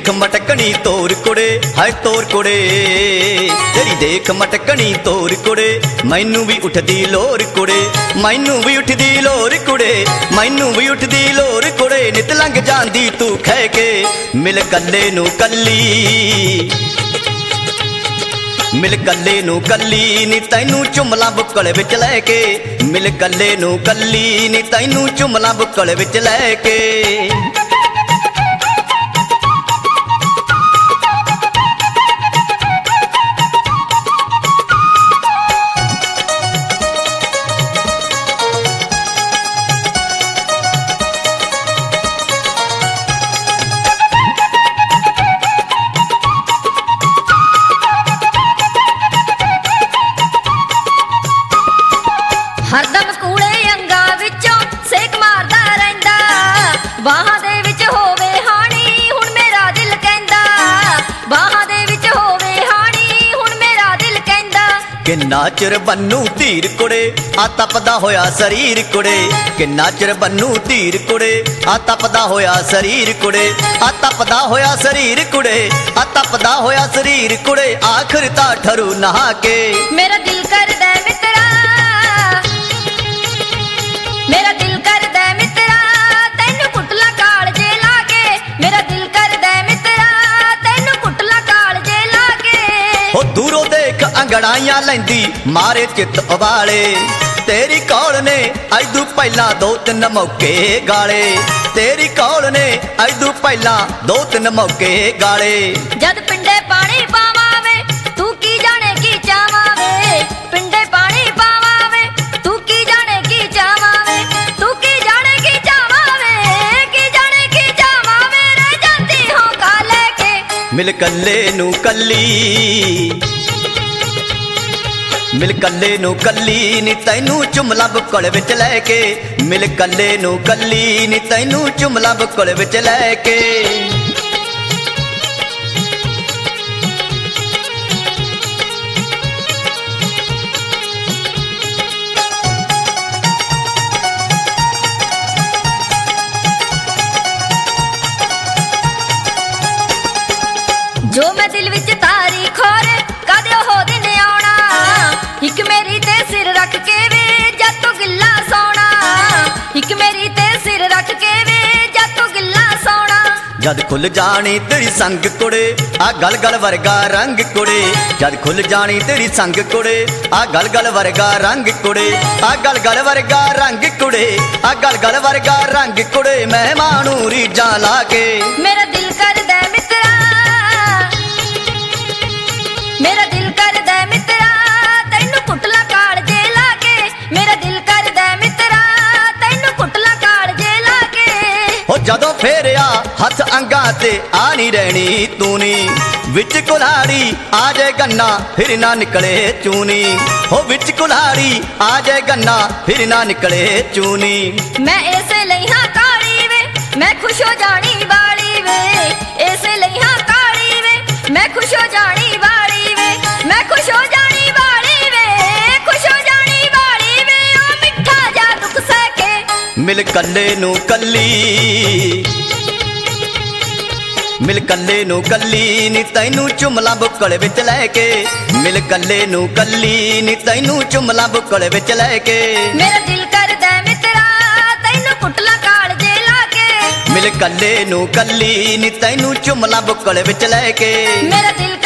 देख मटकनी तोर कुड़े हाय तोर कुड़े, तेरी देख मटकनी तोर कुड़े, मैनू भी उठदी लोर कुड़े, मैनू भी उठदी लोर कुड़े, मैनू भी उठदी लोर कुड़े, नित लंघ जांदी तू खह के, मिल कल्ले नू कल्ली, मिल कल्ले नू कल्ली नी तैनू चुमला बुक्कल विच लैके, मिल कल्ले नू कल्ली नी तैनू चुमला बुक्कल विच लैके। हरदम कूड़े अंगा विचों सेक मारदा रहिंदा, बाहां दे विच होवे हानी हुण मेरा दिल कहंदा, बाहां दे विच होवे हानी हुण मेरा दिल कहंदा। किन्ना चिर बन्नू धीर कुड़े आ तपदा होया शरीर कुड़े, किन्ना चिर बन्नू धीर कुड़े आ तपदा होया शरीर कुड़े, आ तपदा होया शरीर कुड़े, आ तपदा होया शरीर कुड़े, आखिर ता ठरू नहा के। मेरा दिल करदा मित्रा, मेरा दिल करदा मित्रा तैनू कुटला कालजे लाके, मेरा दिल करदा मित्रा तैनू कुटला कालजे लाके। हो दूरों देख अंगड़ाइयां लैंदी मारे चित उबाले, तेरी कौल ने अजू पहला दो तीन मौके गाले, तेरी कौल ने अजू पहला दो तीन मौके गाले। जद पिंडे पानी पावावे तू की जाने की चावावे, पिंडे पानी पावावे तू की जाने की चावावे, तू की जाने की चावावे, की जाने की चावावे, रह जाती हो का लेके। मिल कल्ले नू कल्ली, मिल कल्ले नू कल्ली नी तैनू चुमला बुक्कल विच लैके, मिल कल्ले नू कल्ली नी तैनू चुमला बुक्कल विच लैके। जो मैं दिल विच तारी खोर कदे हो दिन आउणा, इक मेरी ते सिर रख के वे जद तू गिल्ला सौणा, इक मेरी ते सिर रख के वे जद तू गिल्ला सौणा। जद खुल जानी तेरी संग कुड़े आ गल गल वर्गा रंग कुड़े, जद खुल जानी तेरी संग कुड़े आ गल गल वर्गा रंग कुड़े, आ गल गल वर्गा रंग कुड़े, आ गल गल वर्गा रंग कुड़े, मेहमानू रीजां लाके। मेरा दिल करदा मित्रा, मेरा दिल करदा मित्रा तैनू कुटला कालजे लाके, मेरा दिल करदा मित्रा तैनू कुटला कालजे लाके। हो जदों फेरिया हथ अंगा ते आ नी रहनी तूनी, विच कुल्हाड़ी आ जाए गन्ना फिर ना निकले चूनी, हो विच कुल्हाड़ी आ जाए गन्ना फिर ना निकले चूनी। मैं ऐसे लइहा काली वे मैं खुश हो जानी वाली वे, ऐसे लइहा काली वे मैं खुश हो जानी वाली वे, मैं खुश हो जानी वाली वे, खुश हो जानी वाली वे, ओ मिठा जा दुख सके। मिल कल्ले नू कल्ली, मिल कल्ले नू कल्ली नी तैनू चुमला बुक्कल विच लैके, मिल कल्ले नू कल्ली नी तैनू चुमला बुक्कल विच लैके। मेरा दिल करदा मित्रा तैनू कुटला कालजे लाके, मिल कल्ले नू कल्ली नी तैनू चुमला बुक्कल विच लैके। मेरा दिल